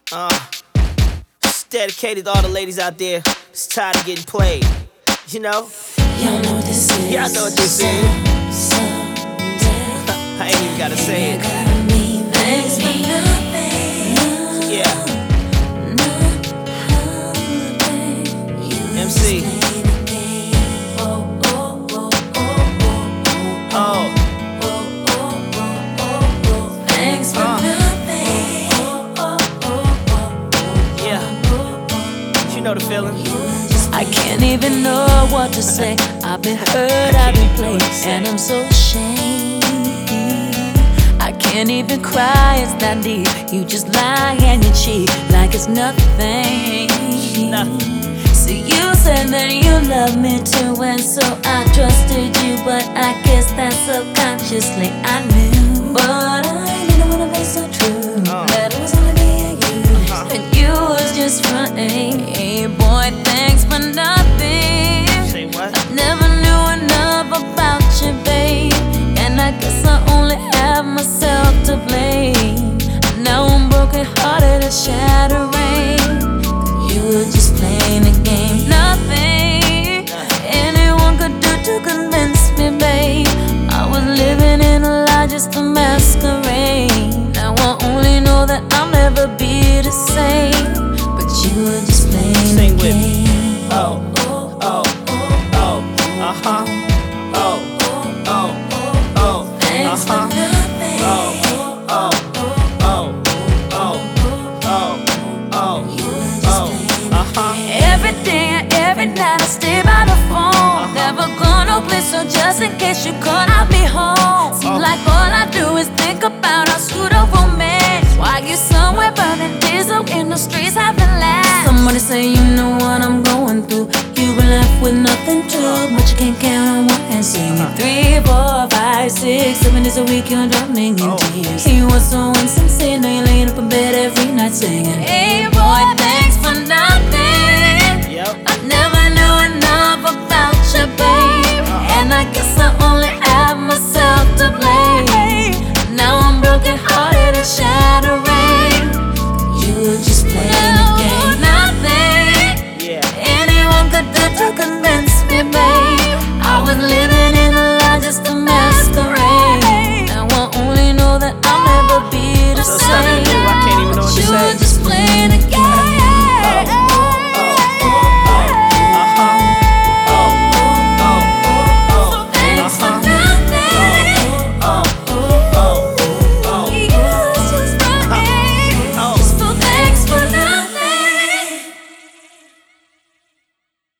It's dedicated to all the ladies out there that's tired of getting played. You know? Y'all know what this is. Y'all know what this is. I ain't even gotta say it. Thanks for nothing. Yeah. MC. Oh. Thanks for nothing. Yeah. You know the feeling. I can't even know what to say. I've been hurt, I've been played, and I'm so ashamed. I can't even cry, it's that deep. You just lie and you cheat like it's nothing. So you said that you love me too, and so I trusted you, but I guess that subconsciously I knew. But I didn't wanna be so true. That it was only me and you, and you was just fronting. Hey boy, thanks for nothing. Say what? I never knew enough about you, babe, and I guess I only have myself to blame. Now I'm broken hearted and shattering. You were just playing a game. Nothing anyone could do to convince me, babe. I was living in a lie just to masquerade. Now I only know that I'll never be the same. But you were just playing Sing a with me. game. Oh. Oh. Oh. Uh-huh. Oh. Oh. Oh. Thanks for Uh-huh. nothing. Oh. Oh. Oh. Oh. Oh. Oh. Uh-huh. Every day and every night I stay by the phone. Never go no place, so just in case you call, I'll be home. Seems like all I do is think about our pseudo romance. While you somewhere burning diesel in the streets having laughs. Somebody say you know what I'm going through. You were left with nothing to, but you can't count on one hand. Singing 3, 4, 5, 6, 7 days a week, you're drowning in tears. He was so insincere.